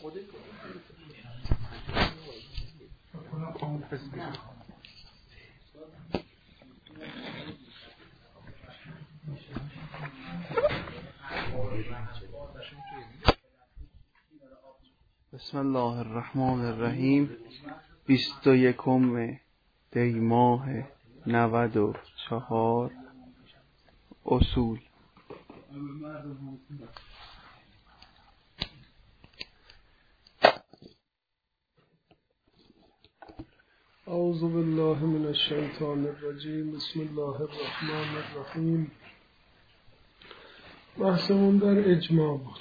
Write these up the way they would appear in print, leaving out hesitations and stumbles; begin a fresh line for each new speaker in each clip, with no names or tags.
بسم الله الرحمن الرحیم. 21 دی ماه 94. اصول.
اعوذ بالله من الشیطان الرجیم. بسم الله الرحمن الرحیم. بحثمون در اجماع بود.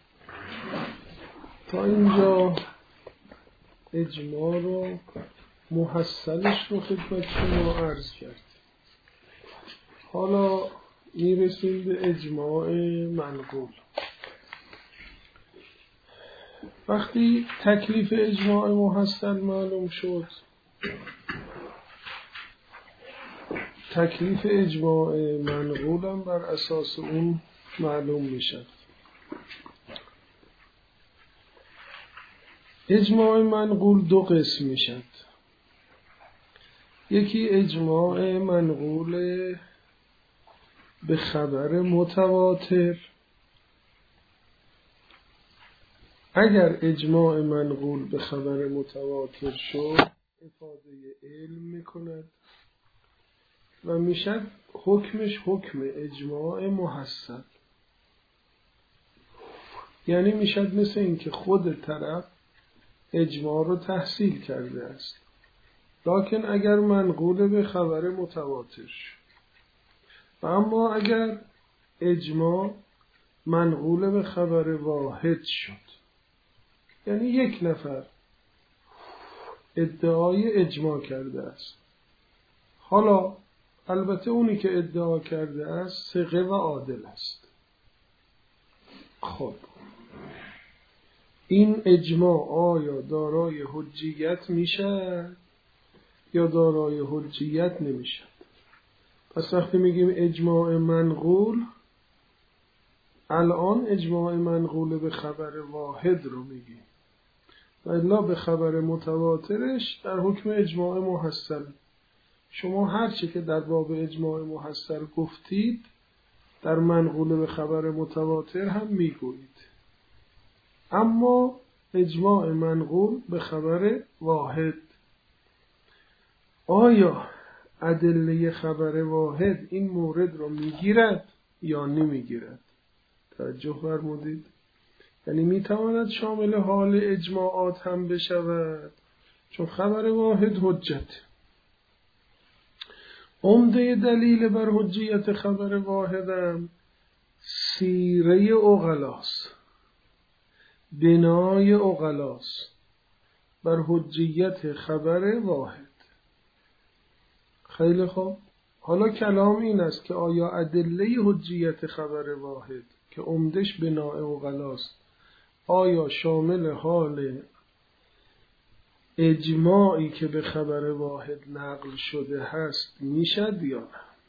تا اینجا اجماع رو محصلش رو خدمت شما عرض کرد. حالا میرسیم به اجماع منقول. وقتی تکلیف اجماع محصل معلوم شد، تکلیف اجماع منقول هم بر اساس اون معلوم میشد. اجماع منقول دو قسم میشد. یکی اجماع منقول به خبر متواتر. اگر اجماع منقول به خبر متواتر شد، افاده علم میکند و میشد حکمش حکم اجماع محصل. یعنی میشد مثل این که خود طرف اجماع رو تحصیل کرده است، لکن اگر منقول به خبر متواتر شد. و اما اگر اجماع منقول به خبر واحد شد، یعنی یک نفر ادعای اجماع کرده است، حالا البته اونی که ادعا کرده است ثقه و عادل است، خب این اجماع آیا دارای حجیت میشه یا دارای حجیت نمیشه؟ پس وقتی میگیم اجماع منقول، الان اجماع منقول به خبر واحد رو میگیم، و الا به خبر متواترش در حکم اجماع محصل. شما هرچی که در باب اجماع محصل گفتید در منقول به خبر متواتر هم میگویید. اما اجماع منقول به خبر واحد، آیا ادله خبر واحد این مورد رو میگیرد یا نمیگیرد؟ توجه فرمودید؟ یعنی میتواند شامل حال اجماعات هم بشود، چون خبر واحد حجت. عمده دلیل بر حجیت خبر واحدم سیره عقلاست، بنای عقلاست بر حجیت خبر واحد. خیلی خوب، حالا کلام این است که آیا ادله حجیت خبر واحد که عمدش بنای عقلاست، آیا شامل حال اجماعی که به خبر واحد نقل شده هست میشد یا نه؟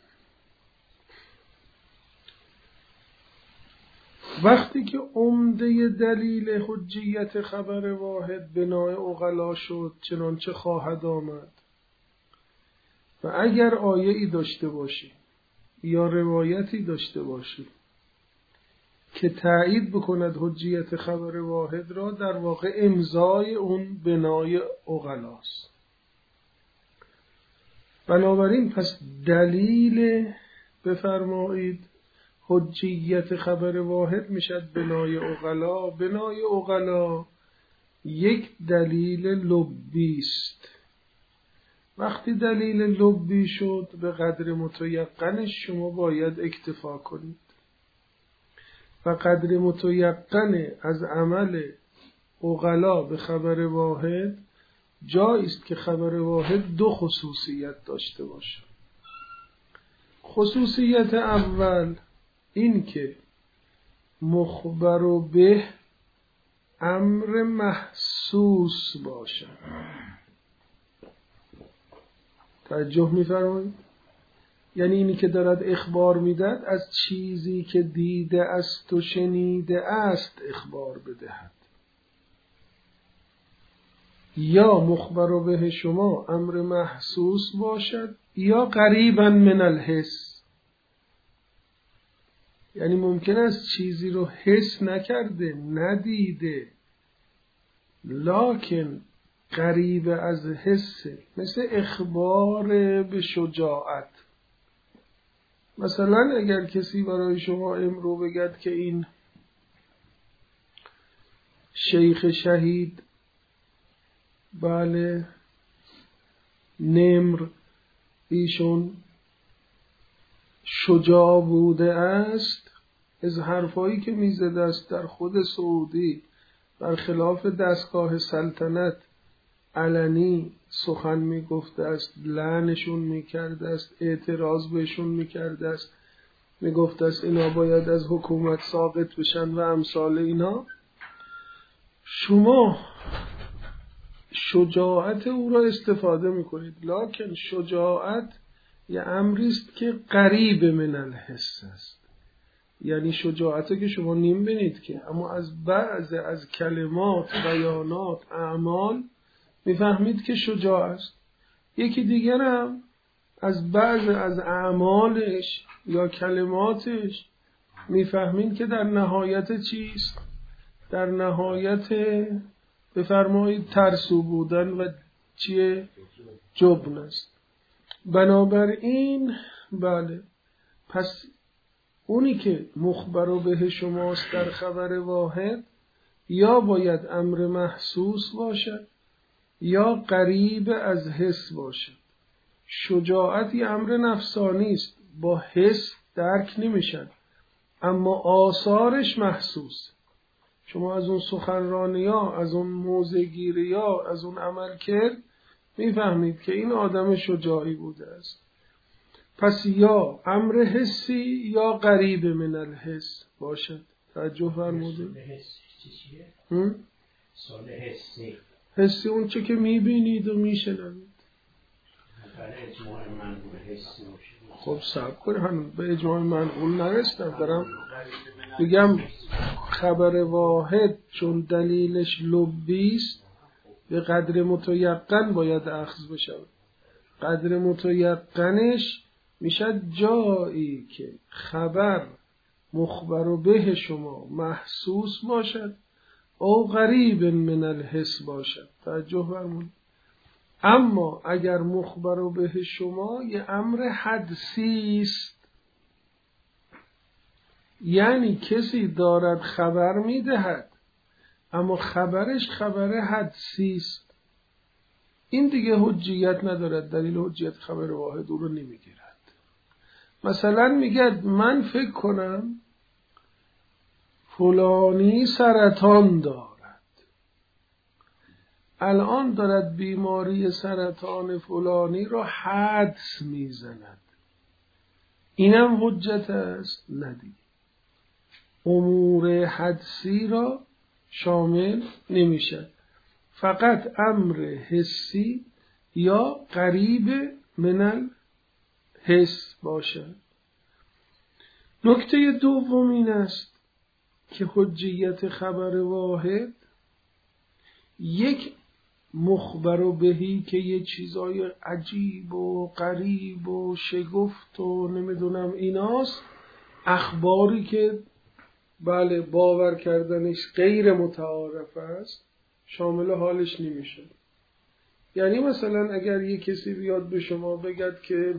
وقتی که عمده دلیل حجیت خبر واحد بنای عقلا شد، چنانچه خواهد آمد، و اگر آیه‌ای داشته باشی یا روایتی داشته باشی که تایید بکند حجیت خبر واحد را، در واقع امضای اون بنای عقلاست. بنابراین پس دلیل بفرمایید حجیت خبر واحد میشد بنای عقلا. بنای عقلا یک دلیل لبی است. وقتی دلیل لبی شد، به قدر متیقنش شما باید اکتفا کنید، و قدر متیقن از عمل عقلا به خبر واحد جایست که خبر واحد دو خصوصیت داشته باشه. خصوصیت اول این که مخبر به امر محسوس باشه. توجه می‌فرمایید؟ یعنی اینی که دارد اخبار میدهد از چیزی که دیده است و شنیده است اخبار بدهد. یا مخبر به شما امر محسوس باشد یا قریبا من الحس. یعنی ممکن است چیزی رو حس نکرده، ندیده، لکن قریب از حسه، مثل اخبار به شجاعت. مثلا اگر کسی برای شما امرو بگد که این شیخ شهید بله نمر ایشون شجاع بوده است، از حرفایی که میزده است در خود سعودی برخلاف دستگاه سلطنت علنی سخن میگفته است، لعنشون میکرده است، اعتراض بهشون میکرده است، میگفته است اینا باید از حکومت ساقط بشن و امثال اینا. شما شجاعت او را استفاده میکنید، لکن شجاعت یه امری است که قریب من الحس است. یعنی شجاعتی که شما نمی‌بینید که، اما از بعض از کلمات، بیانات، اعمال میفهمید که شجاع است. یکی دیگر هم از بعض از اعمالش یا کلماتش میفهمید که در نهایت چیست؟ در نهایت بفرمایید ترسو بودن و چیه؟ جبن است. بنابراین بله، پس اونی که مخبر به شماست در خبر واحد یا باید امر محسوس باشد یا قریب از حس باشد. شجاعت یه امر نفسانی است، با حس درک نمیشن، اما آثارش محسوس. شما از اون سخنرانی ها، از اون موضع گیری ها، از اون عمل کرد میفهمید که این آدم شجاعی بوده است. پس یا امر حسی یا قریب من الحس باشد. توجه فرمودید؟
سال حسی
حسی اون چه که میبینید و میشنوید. خب صبر کن، هنوز به اجماع منقول نرسیدم. دارم بگم خبر واحد چون دلیلش لبیست به قدر متیقن باید اخذ بشه. قدر متیقنش میشه جایی که خبر مخبر به شما محسوس باشد او قریب من الحس باشد. توجه فرمودید؟ اما اگر مخبر به شما یه امر حدسی است، یعنی کسی دارد خبر میدهد اما خبرش خبر حدسی است، این دیگه حجیت ندارد، دلیل حجیت خبر واحد او رو نمیگیرد. مثلا میگه من فکر کنم فلانی سرطان دارد، الان دارد بیماری سرطان فلانی را حدس میزند، اینم حجت است؟ ندید. امور حدسی را شامل نمیشه، فقط امر حسی یا قریب من الحس باشد. نکته دوم این است که حجیت خبر واحد یک مخبر بهی که یه چیزای عجیب و غریب و شگفت و نمیدونم ایناست، اخباری که بله باور کردنش غیر متعارف است، شامل حالش نمیشه. یعنی مثلا اگر یه کسی بیاد به شما بگد که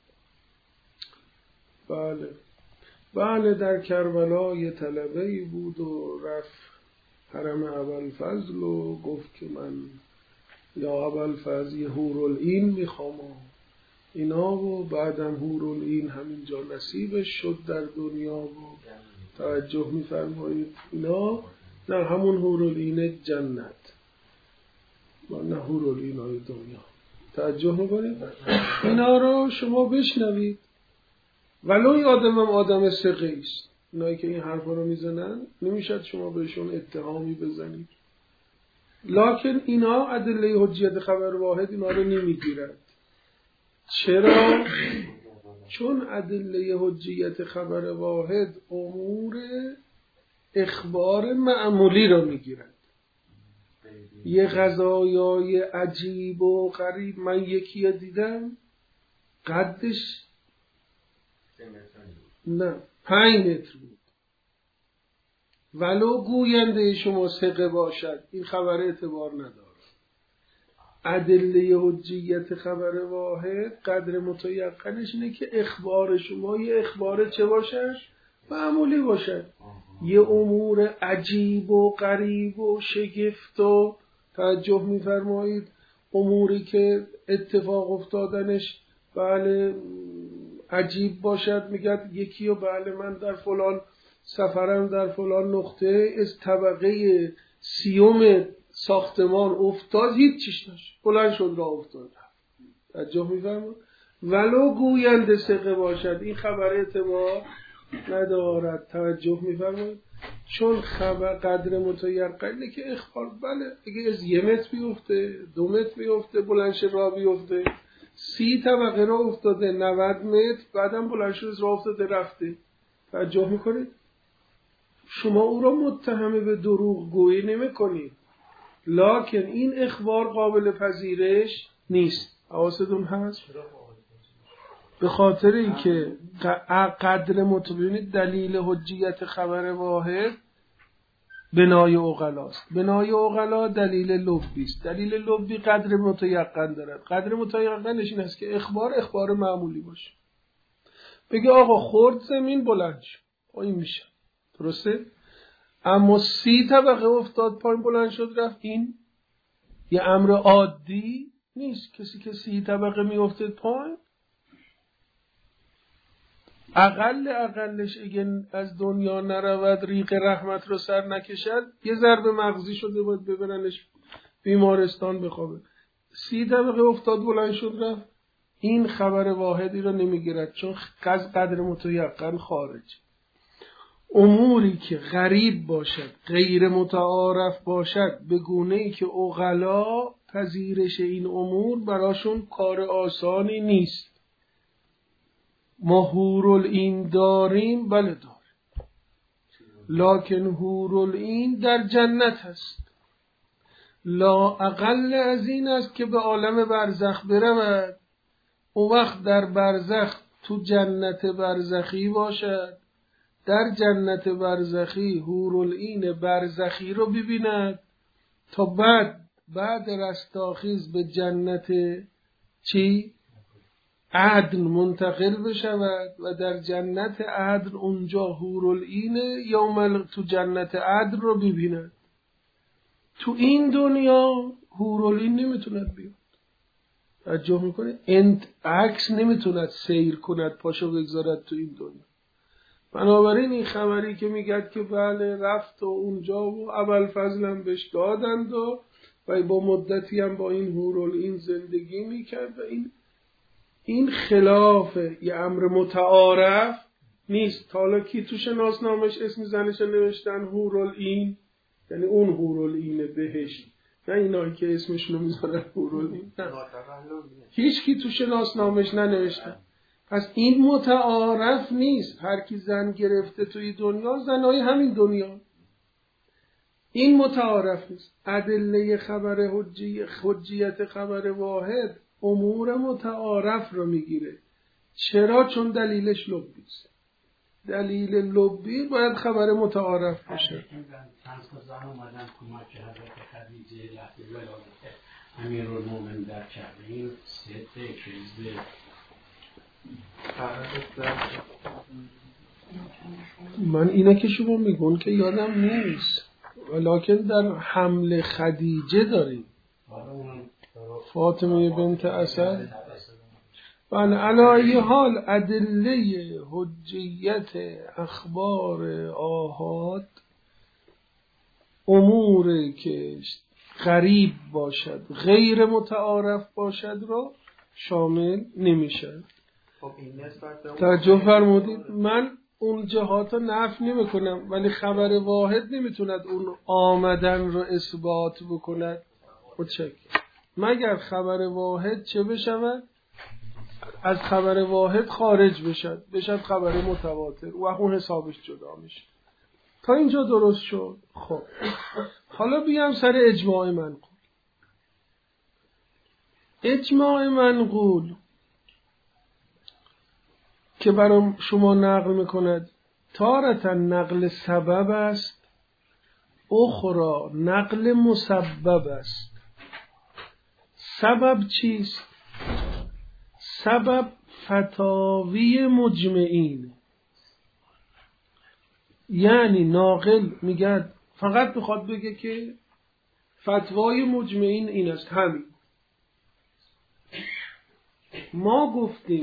بله در کربلا یه طلبه‌ای بود و رفت حرم ابوالفضل و گفت که من یا ابوالفضل یه حورالعین میخوام و اینا، و بعدم حورالعین همینجا نصیبش شد در دنیا و توجه میفرمایید اینا، نه همون حورالعین جنت و نه حورالعین های دنیا. توجه میکنید؟ اینا رو شما بشنوید، ولو آدمم آدم ثقه است، اینایی که این حرفا رو میزنن نمیشد شما بهشون اتهامی بزنید، لکن اینا ادله حجیت خبر واحد اینا رو نمیگیرد. چرا؟ چون ادله حجیت خبر واحد امور اخبار معمولی رو میگیرد. یه غذایای عجیب و غریب. من یکی دیدم قدش نه 5 متر بود، ولو گوینده شما ثقه باشد این خبر اعتبار نداره. ادله حجیت خبر واحد قدر متیقنش اینه که اخبار شما یه اخبار چه باشد؟ معمولی باشد. یه امور عجیب و غریب و شگفت و توجه می‌فرمایید اموری که اتفاق افتادنش بله عجیب باشد، میگه یکی و بله من در فلان سفرم در فلان نقطه از طبقه 30 ساختمان افتاد، هیچ چیش نشد، بلند شد راه افتاد. توجه می‌فرمایید ولو گوینده ثقه باشد این خبر اعتبار ندارد. توجه می‌فرمایید چون خبر قدر متیقنه که اخبار بله اگه از 1 متر بیفته 2 متر بیفته بلند شه راه بیفته 30 طبقه راه افتاده 90 متر بعدم بلند شد راه افتاده رفته. توجه می‌کنید شما او را متهم به دروغ گویی نمی‌کنید، لکن این اخبار قابل پذیرش نیست. حواستون هست؟ به خاطر اینکه قدر متبینید دلیل حجیت خبر واحد بنای عقلاست. بنای عقلا دلیل لبی است. دلیل لبی قدر متیقن دارد. قدر متیقنش این است که اخبار معمولی باشه. بگه آقا خورد زمین بلند شد، این میشه درسته؟ اما 30 طبقه افتاد پایین بلند شد رفت، این یه امر عادی نیست. کسی که 30 طبقه میافتاد پایین اقلش اگه از دنیا نرود ریق رحمت رو سر نکشد یه ضربه مغزی شده باید ببرنش بیمارستان بخوابه. 30 طبقه افتاد بلند شد رفت، این خبر واحدی رو نمیگیرد چون قدر متیقن خارج. اموری که غریب باشد غیر متعارف باشد به گونه‌ای که عقلا پذیرش این امور براشون کار آسانی نیست. ما حورالعین داریم، بله داریم، لکن حورالعین در جنت هست. لا اقل از این است که به عالم برزخ برود، اون وقت در برزخ تو جنت برزخی باشد، در جنت برزخی حورالعین برزخی رو ببیند تا بعد رستاخیز به جنت چی؟ عدن منتقل بشود و در جنت عدن اونجا حورالعین تو جنت عدن رو ببیند. تو این دنیا حورالعین نمیتوند بیاد. توجه میکنه عکس نمیتوند سیر کند پاشو بگذارد تو این دنیا. بنابراین این خبری که میگد که بله رفت و اونجا و ابوالفضلم بهش دادند و با مدتی هم با این حورالعین زندگی میکرد و این خلاف یه امر متعارف نیست. حالا کی تو شناسنامش اسم زنش نوشتن حورالعین، یعنی اون حورالعین بهشت، نه اینایی که اسمشونو میذارن حورالعین، نه هیچ کی تو شناسنامش ننوشتن. پس این متعارف نیست. هر کی زن گرفته توی دنیا زنای همین دنیا، این متعارف نیست. ادله خبر حجیت خبر واحد امور متعارف رو میگیره. چرا؟ چون دلیلش لبی است. دلیل لبی باید خبر متعارف باشه.
چند تا زن اومدن کمک حضرت خدیجه لحظه ولادت امیرالمومنین در کعبه. این صدق کذب
من اینا که شما میگون که یادم نیست، ولیکن در حمل خدیجه داریم فاطمه بنت اسد. بله علی حال ادله حجیت اخبار آحاد اموری که غریب باشد غیر متعارف باشد را شامل نمیشد. توجه فرمودید؟ من اون جهات رو نفی نمی کنم، ولی خبر واحد نمیتوند اون آمدن رو اثبات بکند مگر خبر واحد چه بشود؟ از خبر واحد خارج بشد خبر متواتر و اون حسابش جدا میشه. تا اینجا درست شد؟ خب حالا بیام سر اجماع منقول. اجماع منقول که برای شما نقل میکند تارتا نقل سبب است، اخرى نقل مسبب است. سبب چیست؟ سبب فتاوی مجمعین، یعنی ناقل میگه فقط میخواد بگه که فتوای مجمعین این است، همین. ما گفتیم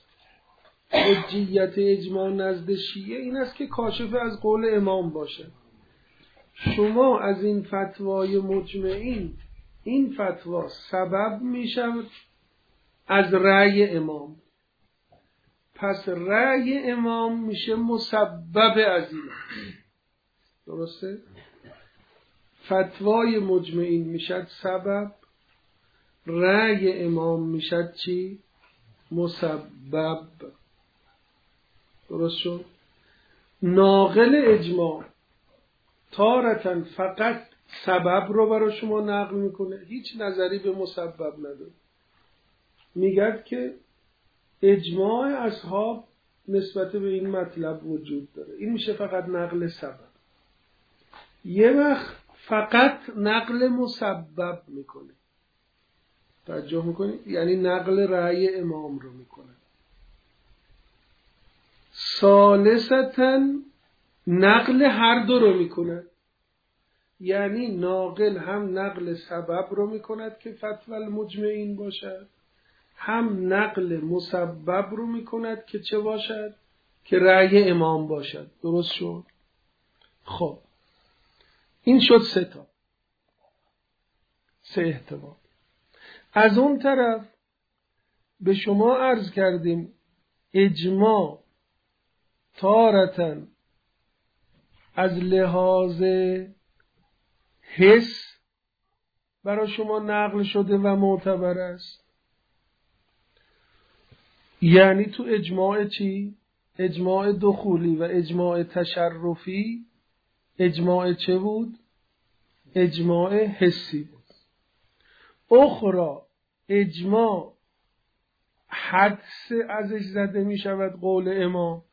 حجیت اجماع نزد شیعه این است که کاشف از قول امام باشه. شما از این فتوای مجمعین، این فتوا سبب میشود از رأی امام، پس رأی امام میشه مسبب از این. درسته؟ فتوای مجمعین میشد سبب، رأی امام میشد چی؟ مسبب. درست شد؟ ناقل اجماع تارتاً فقط سبب رو برای شما نقل میکنه، هیچ نظری به مسبب نداره. میگه که اجماع اصحاب نسبت به این مطلب وجود داره، این میشه فقط نقل سبب. یه وقت فقط نقل مسبب میکنه، توجه میکنید؟ یعنی نقل رأی امام رو میکنه. ثالثتاً نقل هر دو رو میکنه، یعنی ناقل هم نقل سبب رو میکند که فتوی المجمعین باشد، هم نقل مسبب رو میکند که چه باشد؟ که رأی امام باشد. درست شد؟ خب این شد سه احتمال. از اون طرف به شما عرض کردیم اجماع تارتاً از لحاظ حس برای شما نقل شده و معتبر است. یعنی تو اجماع چی؟ اجماع دخولی و اجماع تشرفی اجماع چه بود؟ اجماع حسی بود. اخرى اجماع حدس ازش زده می شود قول امام.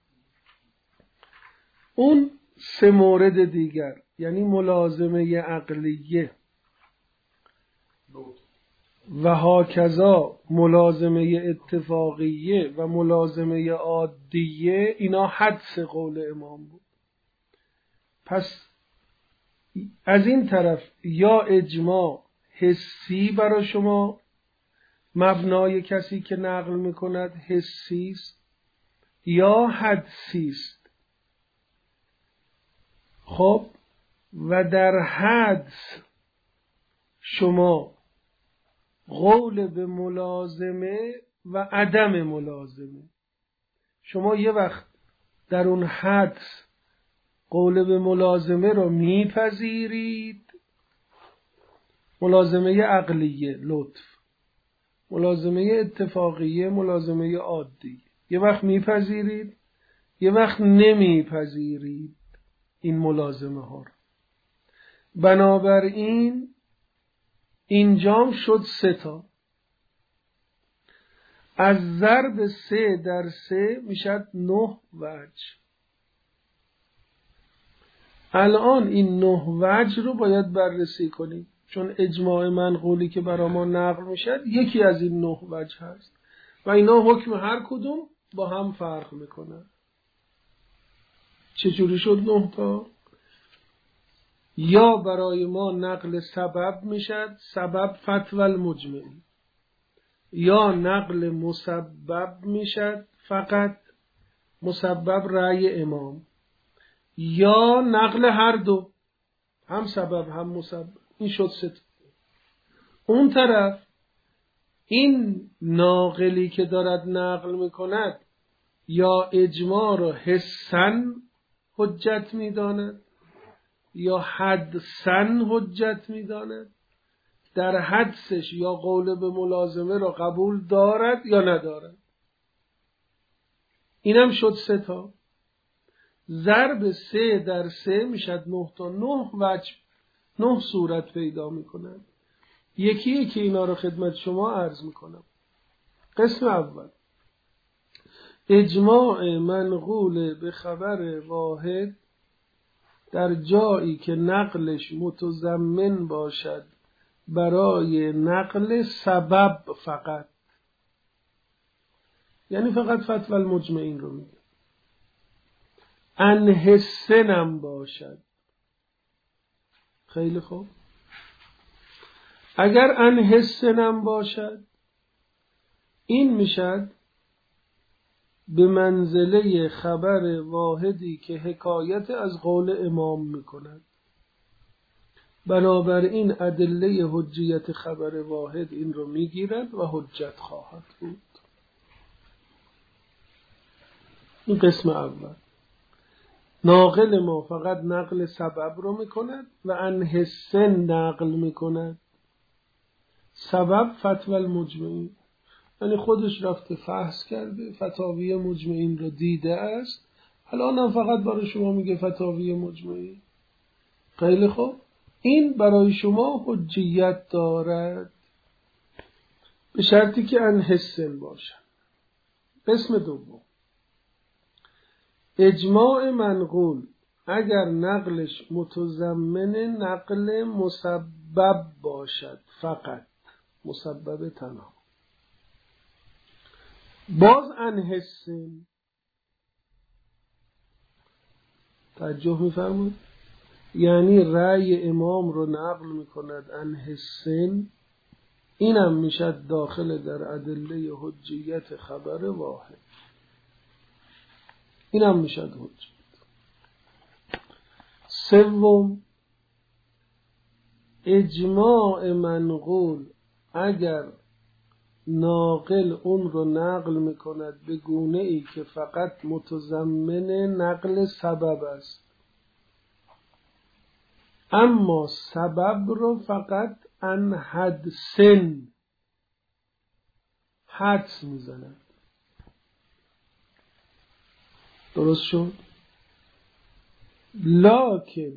اون سه مورد دیگر یعنی ملازمه عقلیه و هاکذا ملازمه اتفاقیه و ملازمه عادیه، اینا حدس قول امام بود. پس از این طرف یا اجماع حسی برای شما مبنای کسی که نقل میکند حسی است یا حدسی است. خب و در حدس شما قول به ملازمه و عدم ملازمه، شما یه وقت در اون حدس قول به ملازمه رو میپذیرید، ملازمه عقلیه لطف، ملازمه اتفاقیه ملازمه عادیه، یه وقت میپذیرید یه وقت نمیپذیرید این ملازمه ها رو. بنابراین اینجام شد 3 از ضرب 3 در 3 میشد 9 وجه. الان این 9 وجه رو باید بررسی کنیم، چون اجماع منقولی که برای ما نقل میشد یکی از این 9 وجه هست و اینا حکم هر کدوم با هم فرق میکنن. چجوری شد 9 تا؟ یا برای ما نقل سبب میشد، سبب فتوی المجمعین، یا نقل مسبب میشد فقط مسبب رأی امام، یا نقل هر دو هم سبب هم مسبب. این شد 3. اون طرف این ناقلی که دارد نقل میکند یا اجماع را حسن حجت میداند یا حدسن حجت میداند. در حدسش یا قول به ملازمه را قبول دارد یا ندارد. اینم شد 3. ضرب 3 در 3 میشد 9 تا. 9 وجه 9 صورت پیدا میکنند. یکی که اینا رو خدمت شما عرض میکنم. قسم اول، اجماع منقول به خبر واحد در جایی که نقلش متضمن باشد برای نقل سبب فقط، یعنی فقط فتوی المجمعین رو میگه. ان حسنم باشد. خیلی خوب. اگر ان حسنم باشد، این میشد به منزله خبر واحدی که حکایت از قول امام میکند. بنابراین ادله حجیت خبر واحد این رو میگیرد و حجت خواهد بود. این قسم اول. ناقل ما فقط نقل سبب رو میکند و ان حسن نقل میکند. سبب فتوی المجمعین، یعنی خودش رفته فحص کرده، فتاوی مجمعین رو دیده است، الان هم فقط برای شما میگه فتاوی مجمعین. خیلی خوب. این برای شما حجیت دارد به شرطی که ان حسن باشد. قسم دوم، اجماع منقول اگر نقلش متضمن نقل مسبب باشد، فقط مسبب تنها، باز ان حسن. توجه می‌فرمایید؟ یعنی رأی امام رو نقل میکند ان حسن، اینم میشد داخل در ادله حجیت خبر واحد. اینم میشد حجت. سوم، اجماع منقول اگر ناقل اون رو نقل میکند به گونه ای که فقط متضمن نقل سبب است، اما سبب رو فقط ان حدسن حدس میزند. درست شد؟ لکن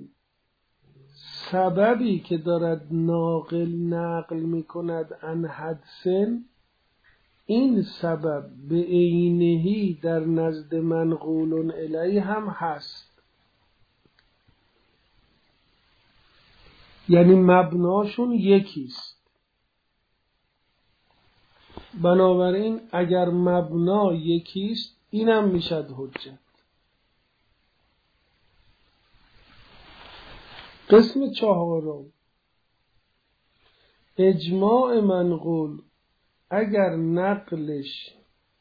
سببی که دارد ناقل نقل میکند ان حدسن، این سبب به عینهی در نزد منقول الیه هم هست. یعنی مبناشون یکیست. بنابراین اگر مبنا یکیست، اینم میشد حجت. قسم چهارم، اجماع منقول اگر نقلش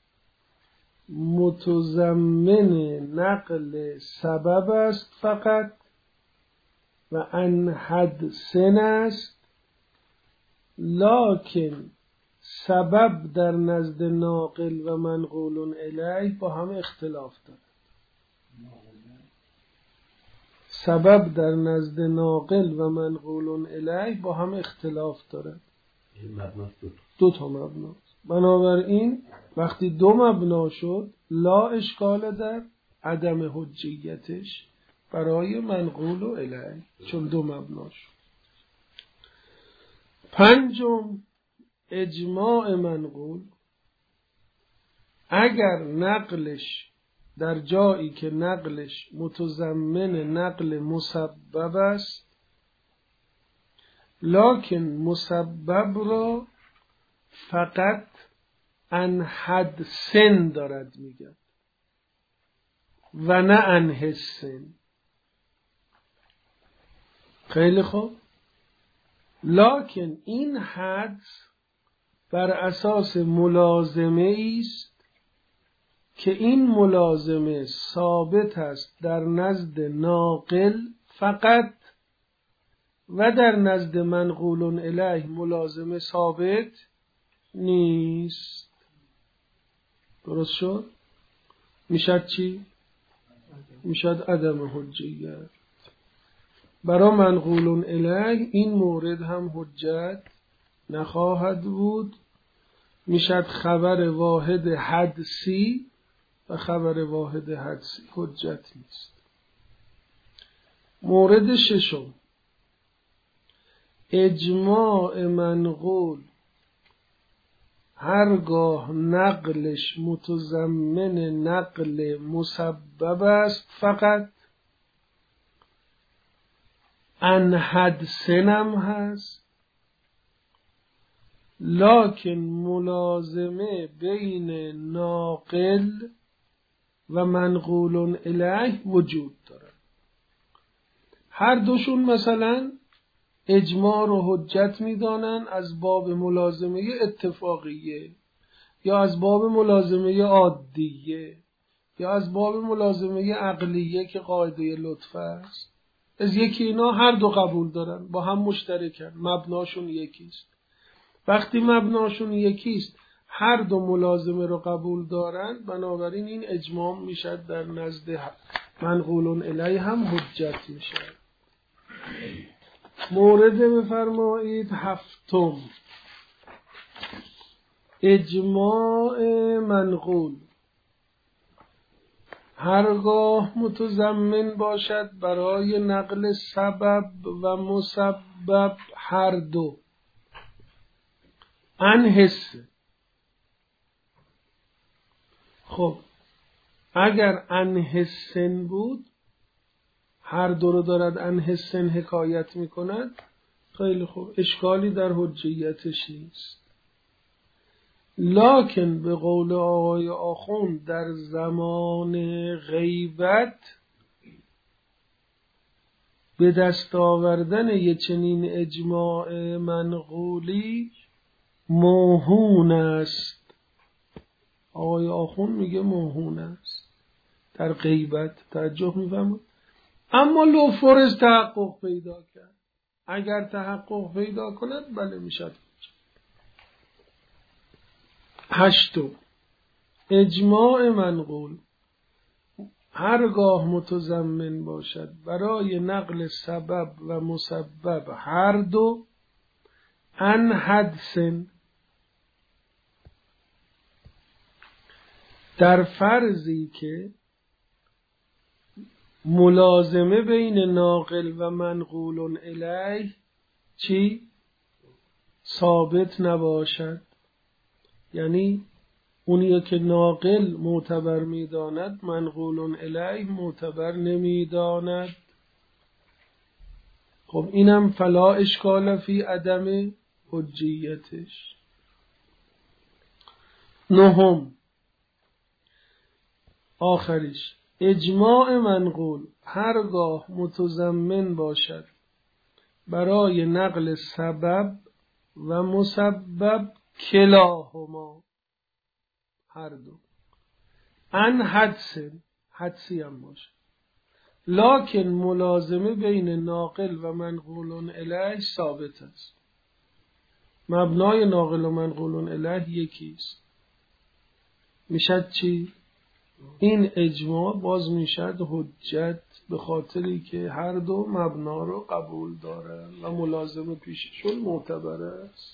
متضمن نقل سبب است فقط و ان حدسن است، لکن سبب در نزد ناقل و منقول الیه با هم اختلاف دارد. سبب در نزد ناقل و منقول الیه با هم اختلاف دارد. دو تا مبناست. بنابراین وقتی دو مبنا شد، لا اشکال در عدم حجیتش برای منقول و الیه، چون دو مبنا شد. پنجم، اجماع منقول اگر نقلش در جایی که نقلش متضمن نقل مسبب است، لکن مسبب را فقط ان حدسن دارد میگه و نه ان حسن. خیلی خوب. لکن این حدس بر اساس ملازمه است که این ملازمه ثابت است در نزد ناقل فقط و در نزد منقول الیه ملازمه ثابت نیست. درست شد؟ میشد چی؟ میشد عدم حجیت. برای منقول الیه این مورد هم حجت نخواهد بود. میشد خبر واحد حدسی و خبر واحد حدسی حجت نیست. مورد ششم، اجماع منقول هرگاه نقلش متضمن نقل مسبب است فقط عن حدسنم هست، لکن ملازمه بین ناقل و منقول الیه وجود دارد. هر دوشون مثلا اجماع رو حجت میدانن از باب ملازمه اتفاقیه یا از باب ملازمه عادیه یا از باب ملازمه عقلیه که قاعده لطف است. از یکی اینا هر دو قبول دارن، با هم مشترکن، مبناشون یکیست. وقتی مبناشون یکیست هر دو ملازمه رو قبول دارن، بنابراین این اجماع میشه در نزد منقول الیه هم حجت میشه. مورد بفرمایید هفتم، اجماع منقول هرگاه متضمن باشد برای نقل سبب و مسبب هر دو عن حس. خب اگر عن حسن بود، هر دو رو دارد عن حسن حکایت می کند، خیلی خوب، اشکالی در حجیتش نیست. لکن به قول آقای آخوند در زمان غیبت به دست آوردن یه چنین اجماع منقولی موهون است. آقای آخوند میگه موهون است در غیبت. توجه میفهمید؟ اما لو فرض تحقق پیدا کرد، اگر تحقق پیدا کند بله میشد. هشتم، اجماع منقول هرگاه متضمن باشد برای نقل سبب و مسبب هر دو عن حدسن، در فرضی که ملازمه بین ناقل و منقول الیه چی؟ ثابت نباشد. یعنی اونی که ناقل معتبر میداند منقول الیه معتبر نمیداند. خب اینم فلا اشکال فی عدم حجیتش. نهم، آخریش، اجماع منقول هرگاه متضمن باشد برای نقل سبب و مسبب کلاهما هر دو عن حدسی هم باشد، لکن ملازمه بین ناقل و منقول الیه ثابت است. مبنای ناقل و منقول الیه یکیست. میشد چی؟ این اجماع باز میشد حجت، به خاطری که هر دو مبنا رو قبول دارن و ملازمه پیششون معتبر است.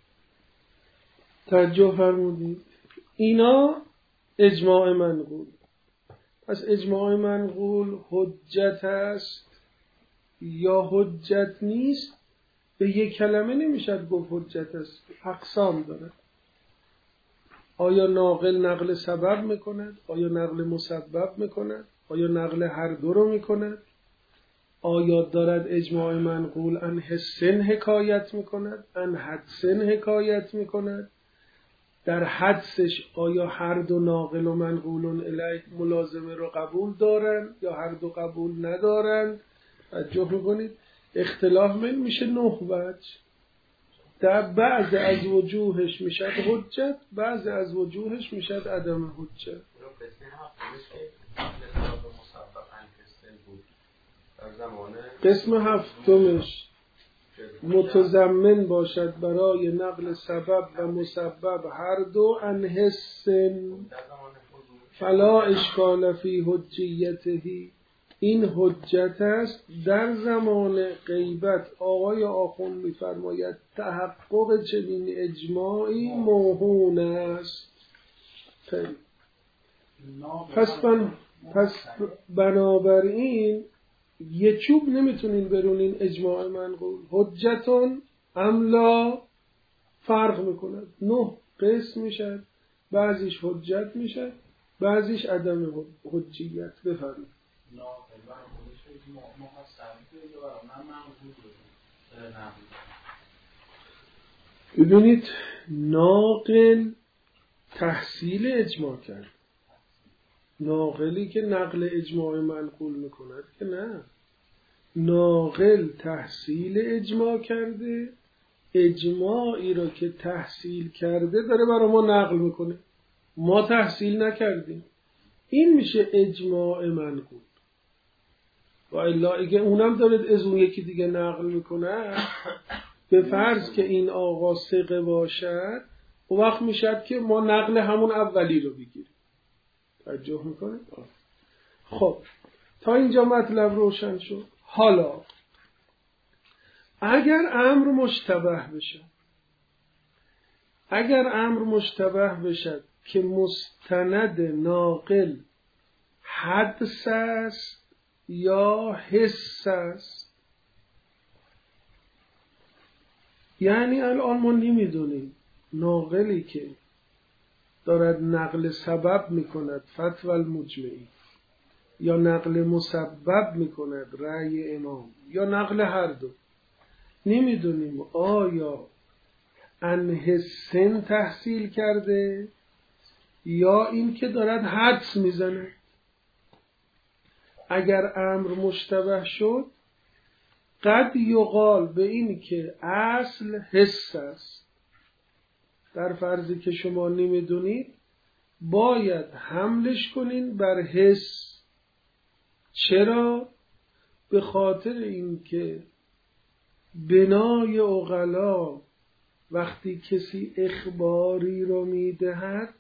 توجه فرمودید؟ اینا اجماع منقول. پس اجماع منقول حجت است یا حجت نیست؟ به یک کلمه نمیشد گفت حجت است، اقسام داره. آیا ناقل نقل سبب میکند؟ آیا نقل مسبب میکند؟ آیا نقل هر دو رو میکند؟ آیا دارد اجماع منقول عن حسن حکایت میکند؟ عن حدسن حکایت میکند؟ در حدسش آیا هر دو ناقل و منقول الیه ملازمه رو قبول دارن یا هر دو قبول ندارن؟ توجه میکنید؟ اختلاف میشه 9 وجه. در بعض از وجوهش میشد حجت، بعض از وجوهش میشد عدم حجت. قسم هفتمش متضمن باشد برای نقل سبب و مسبب هر دو عن حسن فلا اشکال فی حجیته. این حجت است در زمان غیبت. آقای آخوند می‌فرماید تحقق چنین اجماعی موهون است. پس بنابراین یه چوب نمیتونین برونین اجماع منقول. حجتون املا فرق میکنه، 9 قسم میشه، بعضیش حجت میشه، بعضیش عدم حجیت. بفرمایید. بدونید ناقل تحصیل اجماع کرد، ناقلی که نقل اجماع منقول میکند که نه، ناقل تحصیل اجماع کرده، اجماعی را که تحصیل کرده داره برای ما نقل میکنه، ما تحصیل نکردیم. این میشه اجماع منقول. و الا اگه اونم داره از اون یکی دیگه نقل میکنه، به فرض که این آقا ثقه باشد، اون وقت میشد که ما نقل همون اولی رو بگیریم. توجه میکنه؟ خب تا اینجا مطلب روشن شد. حالا اگر امر مشتبه بشد که مستند ناقل حدس است یا حس است، یعنی الان ما نمیدونیم ناقلی که دارد نقل سبب میکند فتوی المجمعی، یا نقل مسبب میکند رأی امام، یا نقل هر دو، نمیدونیم آیا ان حسن تحصیل کرده یا این که دارد حدس میزنه. اگر امر مشتبه شد قد یقال به این که اصل حس است، در فرضی که شما نمیدونید باید حملش کنین بر حس. چرا؟ به خاطر این که بنای عقلا وقتی کسی اخباری رو میدهد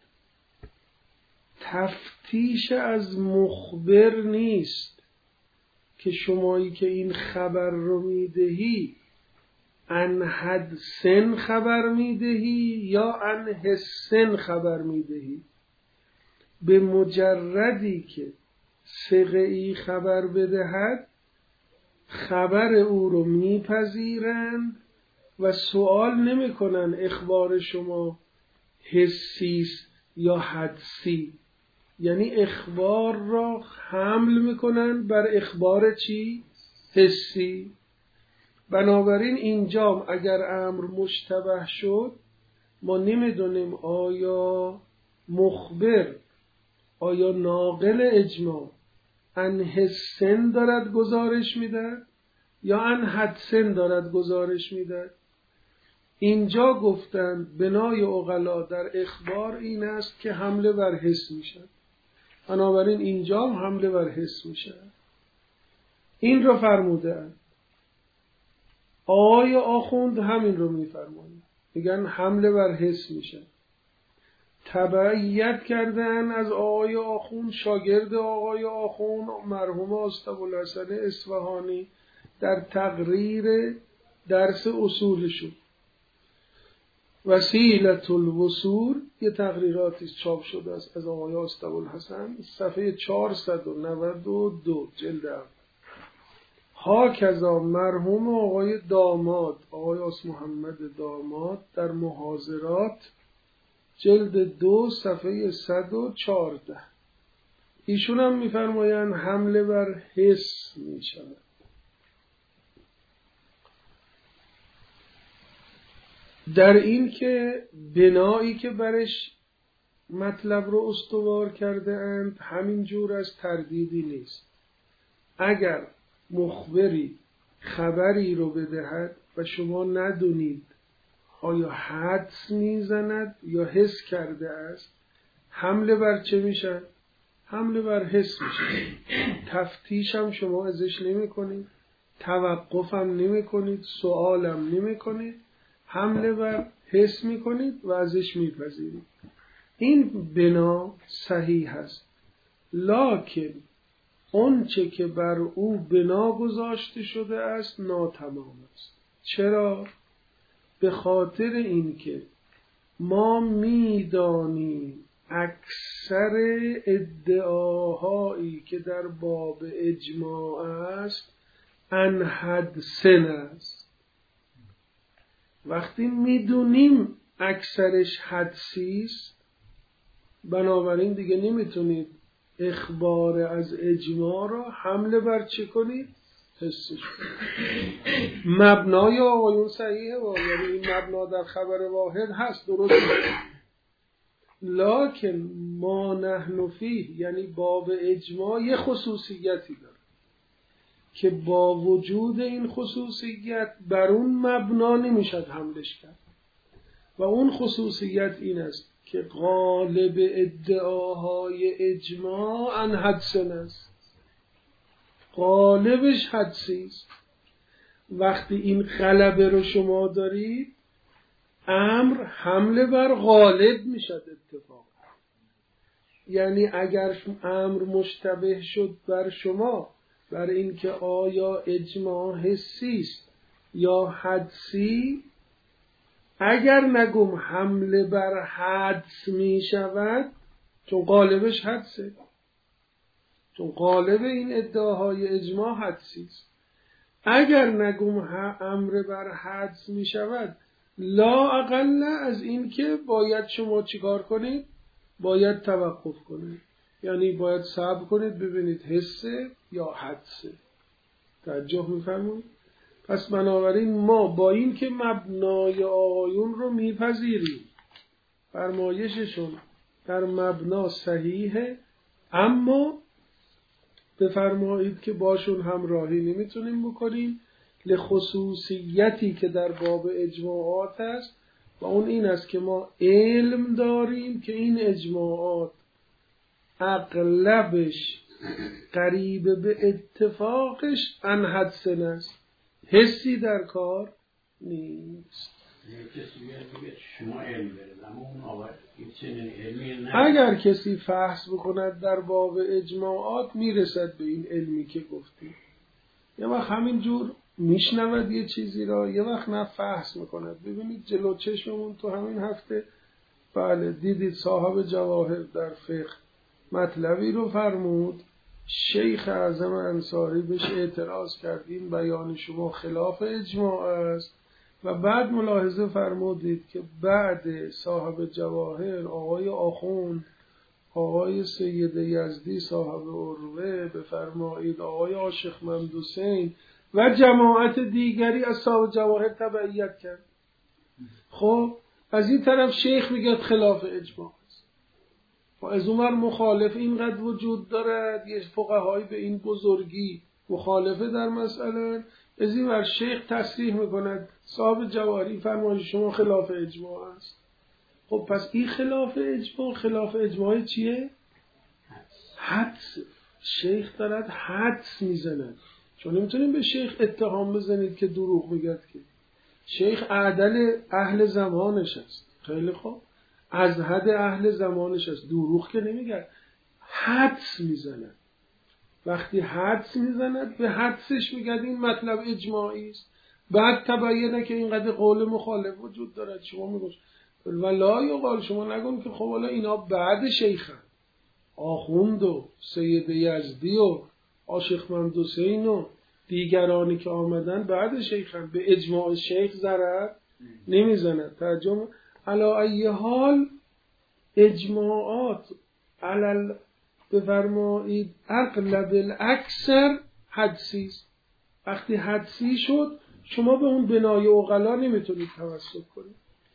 تفتیش از مخبر نیست که شمایی که این خبر رو میدهی ان حدسن خبر میدهی یا ان حسن خبر میدهی. به مجردی که ثقه‌ای خبر بدهد خبر او رو میپذیرند و سوال نمیکنن اخبار شما حسی یا حدسی، یعنی اخبار را حمل میکنن بر اخبار چی؟ حسی. بنابراین اینجا اگر امر مشتبه شد ما نمیدونیم آیا مخبر، آیا ناقل اجماع ان حسن دارد گزارش میده یا ان حدسن دارد گزارش میده. اینجا گفتن بنای عقلا در اخبار این است که حمله بر حس میشه، بنابراین اینجا هم حمله بر حس میشه. این رو فرمودن آقای آخوند، همین رو میفرمایند، میگن حمله بر حس میشه. تبعیت کردن از آقای آخوند، شاگرد آقای آخوند مرحوم استابوالحسن اصفهانی در تقریر درس اصولشون. وسیلة الوصول یه تقریراتی چاپ شده است از آقای استابوالحسن، صفحه 492 جلد اول. هاکذا مرحوم آقای داماد، آقای آس محمد داماد در محاضرات جلد 2 صفحه 114 ایشون هم میفرمایند حمله بر حس میشود. در این که بنایی که برش مطلب رو استوار کرده اند همین جور از تردیدی نیست. اگر مخبری خبری رو بدهد و شما ندونید آیا حدس میزند یا حس کرده است، حمله بر چه میشه؟ حمله بر حس میشه. تفتیش هم شما ازش نمی کنید، توقف هم نمی کنید، سوال هم نمی کنید، حمله بر حس می کنید و ازش میپذیرید. این بنا صحیح است، لکن اون چه که بر او بنا گذاشته شده است ناتمام است. چرا؟ به خاطر اینکه ما میدانیم اکثر ادعاهایی که در باب اجماع است انحد سن است. وقتی میدونیم اکثرش حدسی است، بنابراین دیگه نمیتونید اخبار از اجماع را حمله بر چه کنید؟ حسش. مبنای آقایون صحیحه یعنی این مبنا در خبر واحد هست، درست. لکن ما نحن فیه یعنی باب اجماع یه خصوصیتی داره که با وجود این خصوصیت بر اون مبنا نمیشد حملش کرد و اون خصوصیت این است که غالب ادعاهای اجماع ان حدسن است، غالبش حدسی است. وقتی این غلبه رو شما دارید امر حمله بر غالب میشد اتفاق. یعنی اگر امر مشتبه شد بر شما بر اینکه آیا اجماع حسی است یا حدسی، اگر نگم حمله بر حدس می شود چون غالبش حدسه، چون غالب این ادعاهای اجماع حدسی است. اگر نگم امر بر حدس می شود لا اقل از این که باید شما چیکار کنید؟ باید توقف کنید، یعنی باید صبر کنید ببینید حسه یا حدسه. توجه می‌فرمایید؟ پس بنابراین ما با این که مبنای آقایون رو میپذیریم، فرمایششون در مبنا صحیحه، اما بفرمایید که باشون همراهی نمیتونیم بکنیم لخصوصیتی که در باب اجماعات است و اون این است که ما علم داریم که این اجماعات اغلبش قریب به اتفاقش ان حدسن است، حسی در کار نیست. اگر کسی فحص بکند در باب اجماعات میرسد به این علمی که گفتیم. یه وقت همین جور میشنود یه چیزی را، یه وقت نه فحص میکند. ببینید جلو چشممون تو همین هفته بله دیدید صاحب جواهر در فقه مطلبی رو فرمود، شیخ اعظم انصاری بهش اعتراض کرد این بیان شما خلاف اجماع است و بعد ملاحظه فرمودید که بعد صاحب جواهر آقای آخوند، آقای سید یزدی صاحب عروه، بفرمایید آقای عاشق ممدوحسین و جماعت دیگری از صاحب جواهر تبعیت کرد. خب از این طرف شیخ میگه خلاف اجماع است و از اونور مخالف اینقدر وجود دارد، یه فقهایی به این بزرگی مخالفه در مسئله، از این ور شیخ تصریح میکند صاحب جواهری فرمایش شما خلاف اجماع است. خب پس این خلاف اجماع چیه؟ حدس. شیخ دارد حدس میزند، چون نمیتونیم به شیخ اتهام بزنید که دروغ میگد که شیخ عدل اهل زمانش است. خیلی خوب، از حد اهل زمانش است، دروغ که نمیگه، حدس میزند. وقتی حدس میزند به حدسش میگد این مطلب اجماعی است، بعد تبینه که اینقدر قول مخالف وجود دارد. شما میگوش ولا یقال، شما نگون که خب حالا اینا بعد شیخن، آخوند و سید یزدی و عاشق ممدوحسین و دیگرانی که آمدن بعد شیخن، به اجماع شیخ ضرر نمیزند. ترجمه علی ای حال اجماعات علل بفرمایید اغلب الاکثر حدسی است. وقتی حدسی شد شما به اون بنای عقلا نمیتونید توسط کنید.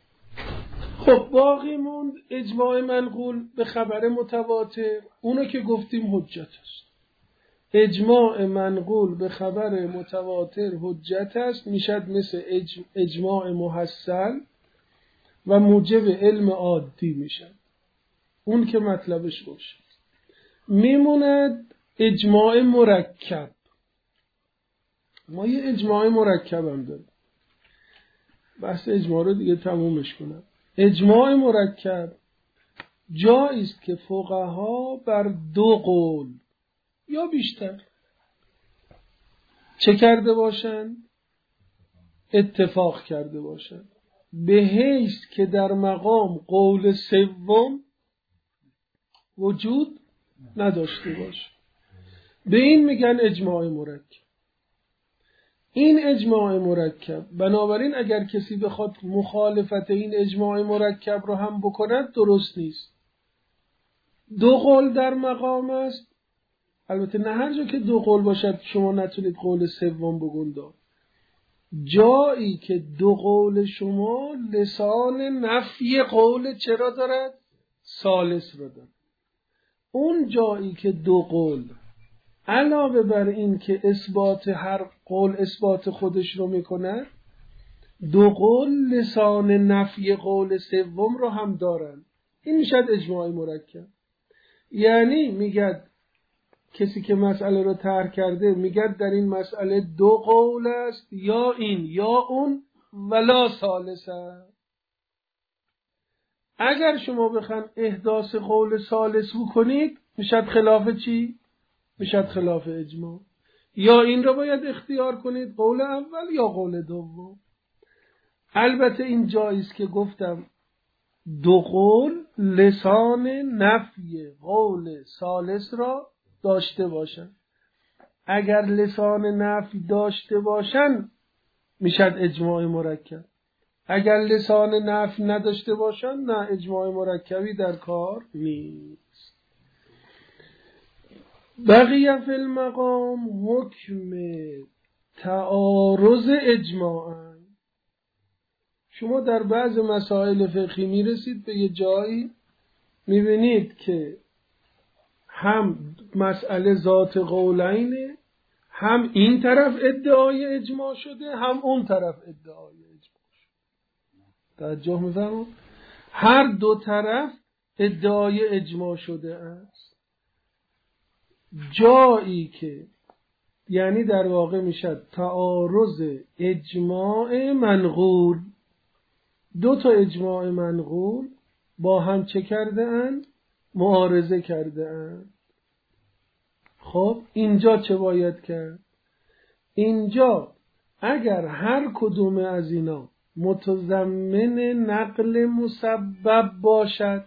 خب باقی موند اجماع منقول به خبر متواتر، اونو که گفتیم حجت است. اجماع منقول به خبر متواتر حجت است، میشد مثل اجماع محصل و موجب علم عادی میشد، اون که مطلبش باشه. میموند اجماع مرکب. ما یه اجماع مرکب هم داریم، بحث اجماع رو دیگه تمومش کنم. اجماع مرکب جایی است که فقها بر دو قول یا بیشتر چه کرده باشند؟ اتفاق کرده باشند، به حیث که در مقام قول سوم وجود نداشته باشه. به این میگن اجماع مرکب. این اجماع مرکب، بنابراین اگر کسی بخواد مخالفت این اجماع مرکب رو هم بکند درست نیست. دو قول در مقام است، البته نه هر جا که دو قول باشد شما نتونید قول سوم بگوید. جایی که دو قول شما لسان نفی قول چرا دارد؟ ثالث رو دارد. اون جایی که دو قول علاوه بر این که اثبات هر قول اثبات خودش رو میکنه، دو قول لسان نفی قول سوم رو هم دارن. این میشه اجماع مرکب. یعنی میگه کسی که مسئله رو طرح کرده میگه در این مسئله دو قول است، یا این یا اون، ولا ثالثه. اگر شما بخواید احداث قول ثالث بکنید میشه خلاف چی؟ میشه خلاف اجماع. یا این رو باید اختیار کنید، قول اول یا قول دوم. البته این جاییست که گفتم دو قول لسان نفی قول ثالث را داشته باشن. اگر لسان نفی داشته باشن میشه اجماع مرکب. اگر لسان نفی نداشته باشن نه، اجماع مرکبی در کار نیست. بقیه فی المقام حکم تعارض اجماع. شما در بعض مسائل فقهی میرسید به یه جایی میبینید که هم مسئله ذات قولینه، هم این طرف ادعای اجماع شده، هم اون طرف ادعای اجماع شده. توجه می‌فرمایید؟ هر دو طرف ادعای اجماع شده است. جایی که یعنی در واقع میشه تعارض اجماع منقول. دو تا اجماع منقول با هم چه کرده اند؟ معارضه کرده اند. خب اینجا چه باید کرد؟ اینجا اگر هر کدوم از اینا متضمن نقل مسبب باشد،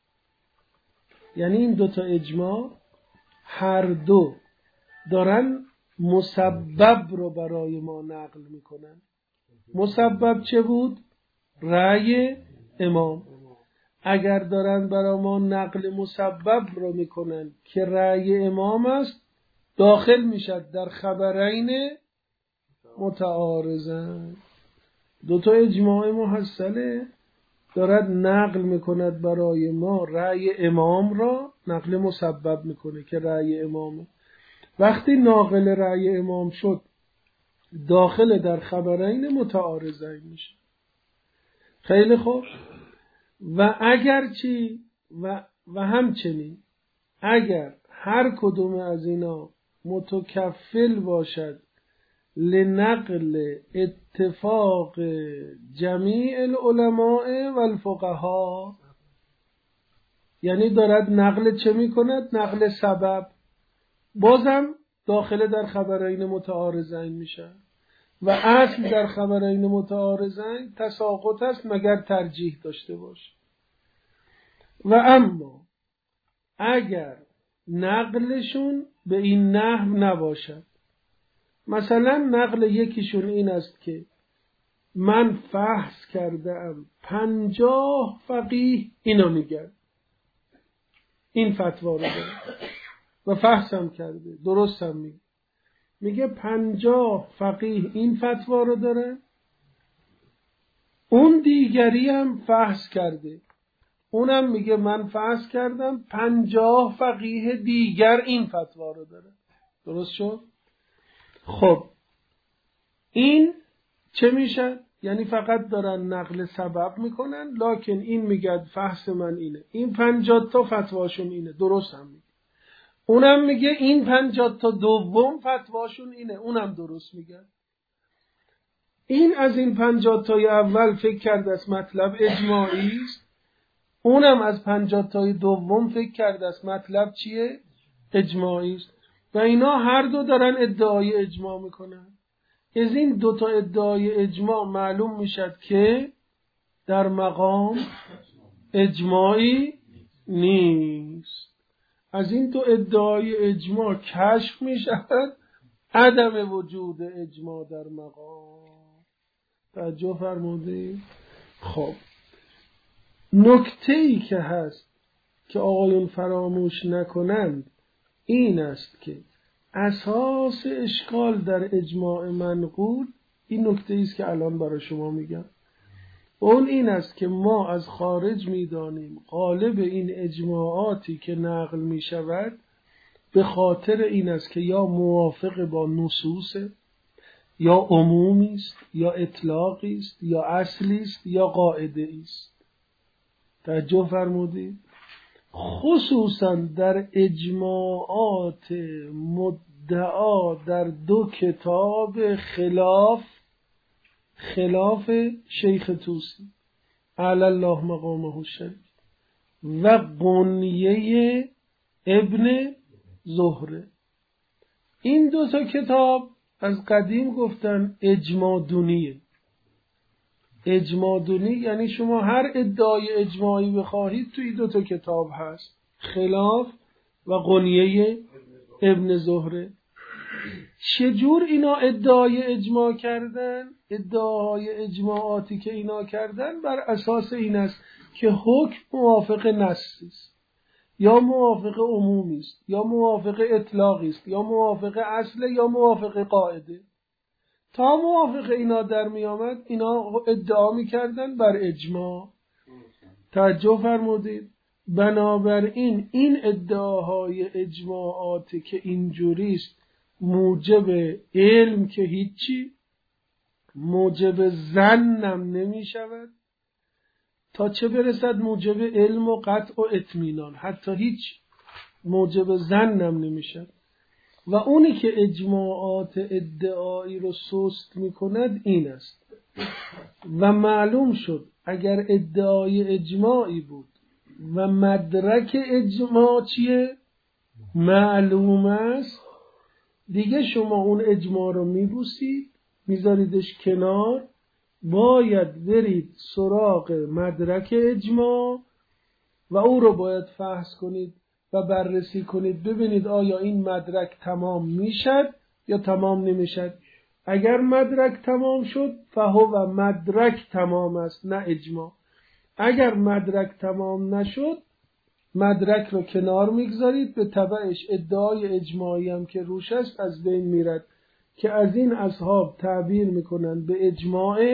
یعنی این دو تا اجماع هر دو دارن مسبب رو برای ما نقل میکنن. مسبب چه بود؟ رأی امام. اگر دارن برای ما نقل مسبب رو میکنن که رأی امام است، داخل میشد در خبرین متعارضن. دو تا اجماع محصله دارد نقل میکند برای ما رأی امام را، نقل مسبب میکنه که رأی امامه. وقتی ناقل رأی امام شد داخل در خبرین متعارضین میشه. خیلی خوب. و اگر چی و همچنین اگر هر کدوم از اینا متکفل باشد لنقل اتفاق جمیع العلماء و الفقها، یعنی دارد نقل چه میکند؟ نقل سبب، بازم داخل در خبرین متعارضین میشه. و اصل در خبرین متعارضین تساقط است مگر ترجیح داشته باشه. و اما اگر نقلشون به این نحو نباشد، مثلا نقل یکیشون این است که من فحص کردم 50 فقیه اینو میگن، این فتوا رو داره و فحصم کرده درستم میگه 50 فقیه این فتوا رو داره، اون دیگری هم فحص کرده، اونم میگه من فحص کردم 50 فقیه دیگر این فتوا رو داره. درست شد؟ خب این چه میشه؟ یعنی فقط دارن نقل سبب میکنن، لکن این میگه فحص من اینه، این 50 تا فتواشون اینه، درست هم میگه. اونم میگه این 50 تا دوم فتواشون اینه، اونم درست میگه. این از این 50 تای اول فکر کرده است مطلب اجماعی است، اونم از 50 تای دوم فکر کرده است مطلب چیه؟ اجماعی است. و اینا هر دو دارن ادعای اجماع میکنن. از این دو تا ادعای اجماع معلوم میشد که در مقام اجماعی نیست. از این تو ادعای اجماع کشف می شود عدم وجود اجماع در مقام. توجه فرمودید؟ خب نکته‌ای که هست که آقایون فراموش نکنند این است که اساس اشکال در اجماع منقول این نکته‌ای است که الان برای شما میگم. اون این است که ما از خارج میدانیم غالب این اجماعاتی که نقل می شود به خاطر این است که یا موافق با نصوص، یا عمومی است، یا اطلاقی است، یا اصلی است، یا قاعده است. توجه فرمودید؟ خصوصا در اجماعات مدعا در 2 کتاب خلاف شیخ طوسی علی الله مقامه الشریف و غنیه ابن زهره. این 2 کتاب از قدیم گفتن اجماع دونیه. اجماع دونی یعنی شما هر ادعای اجماعی بخواهید توی 2 کتاب هست، خلاف و غنیه ابن زهره. چجور اینا ادعای اجماع کردن؟ ادعای اجماعاتی که اینا کردن بر اساس این است که حکم موافق نص است، یا موافق عمومی است، یا موافق اطلاقی است، یا موافق اصل، یا موافق قاعده. تا موافق اینا در می آمد اینا ادعا می کردن بر اجماع. توجه فرمودید؟ بنابراین این ادعاهای اجماعاتی که اینجوریست موجب علم که هیچی، موجب ظنم نمی شود، تا چه برسد موجب علم و قطع و اطمینان، حتی هیچ موجب ظنم نمی شود. و اونی که اجماعات ادعایی رو سست می کند این است. و معلوم شد اگر ادعای اجماعی بود و مدرک اجماع چیه؟ معلوم است، دیگه شما اون اجماع رو میبوسید، میذاریدش کنار، باید برید سراغ مدرک اجماع و او رو باید فحص کنید و بررسی کنید ببینید آیا این مدرک تمام میشد یا تمام نمیشد. اگر مدرک تمام شد فهو مدرک تمام است، نه اجماع. اگر مدرک تمام نشد مدرک رو کنار میگذارید، به تبعش ادعای اجماعی هم که روش است از بین میرد، که از این اصحاب تعبیر میکنن به اجماع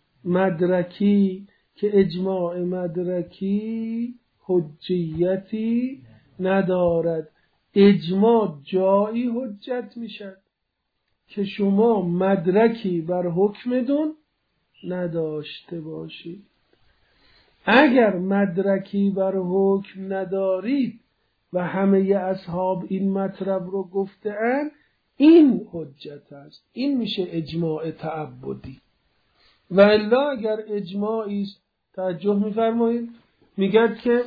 مدرکی، که اجماع مدرکی حجیتی ندارد. اجماع جایی حجت میشد که شما مدرکی بر حکمتون نداشته باشید. اگر مدرکی بر حکم ندارید و همه اصحاب این مطلب رو گفته‌اند، این حجت است. این میشه اجماع تعبدی. و الا اگر اجماعی است، توجه می‌فرمایید، میگه که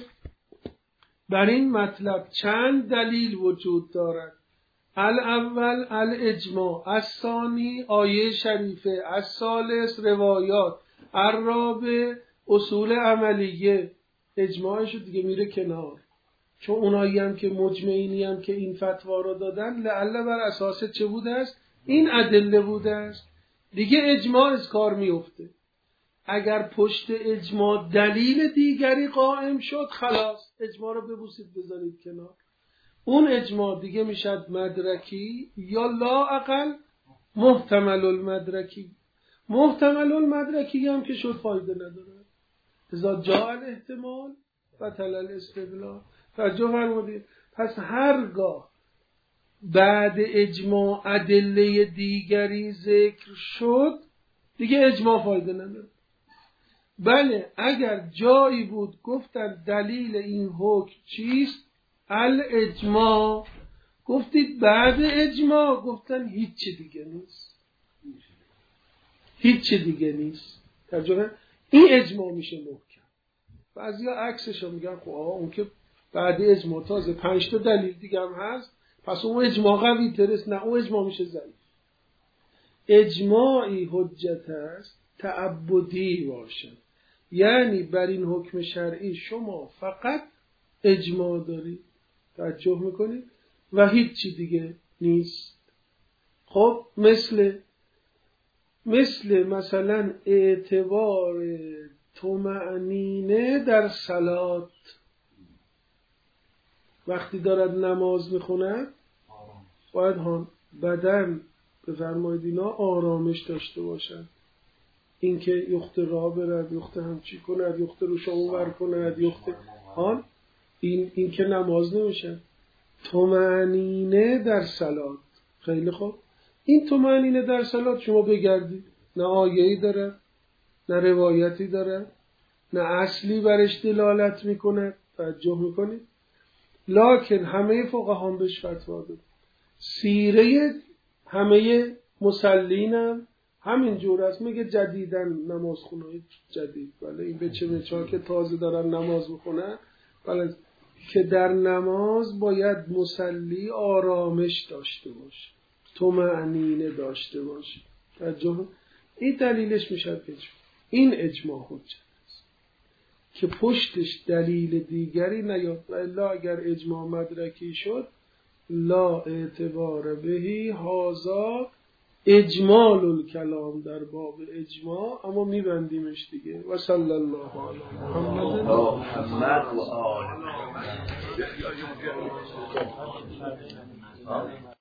بر این مطلب چند دلیل وجود دارد. الاول الاجماع، الثانی آیه شریفه، الثالث روایات، الرابع اصول عملیه. اجماعش دیگه میره کنار، چون اونایی هم که مجمعینی هم که این فتوا رو دادن لعل بر اساس چه بوده است؟ این ادله بوده است. دیگه اجماع از کار میفته. اگر پشت اجماع دلیل دیگری قائم شد خلاص اجماع رو ببوسید بذارید کنار. اون اجماع دیگه میشد مدرکی یا لا اقل محتمل المدرکی. محتمل المدرکی هم که شد فایده نداره. اذا جاء الاحتمال بطل الاستدلال. توجه فرمودید؟ پس هرگاه بعد اجماع ادله دیگری ذکر شد دیگه اجماع فایده نداره. بله اگر جایی بود گفتن دلیل این حکم چیست؟ الاجماع. گفتید بعد اجماع گفتن هیچی دیگه نیست، هیچی دیگه نیست. ترجمه این اجماع میشه محکم. بعضیا عکسشو میگن خب اون که بعد اجماع تازه 5 تا دلیل دیگه هم هست پس اون اجماع قوی ترست. نه، اون اجماع میشه ضعیف. اجماعی حجت است تعبدی باشد، یعنی بر این حکم شرعی شما فقط اجماع دارید. توجه میکنید؟ و هیچی دیگه نیست. خب مثلا اعتبار طمأنینه در صلات، وقتی دارد نماز میخوند باید بدن بفرمایید اینا آرامش داشته باشن. اینکه یخت راه برد، یخت همچی کند، یخت رو شما ور کند، یخت این که نماز نمیشه. طمأنینه در صلات. خیلی خوب، این طمأنینه در صلات شما بگردید نه آیه‌ای داره، نه روایتی داره، نه اصلی برش دلالت میکنه. توجه میکنید؟ لکن همه فقها هم بهش فتوا دادن. سیره همه مسلینم همین جور است. میگه جدیدن نماز خونه‌های جدید، ولی این به چه که تازه دارن نماز میخونن، ولی که در نماز باید مسلی آرامش داشته باشه، طمأنینه داشته باشه. این دلیلش میشه این اجماع حجت است که پشتش دلیل دیگری نیاد. و الا اگر اجماع مدرکی شد لا اعتبار بهی، هازا اجمال الکلام در باب اجماع، اما میبندیمش دیگه. و صلی الله علی محمد و آله.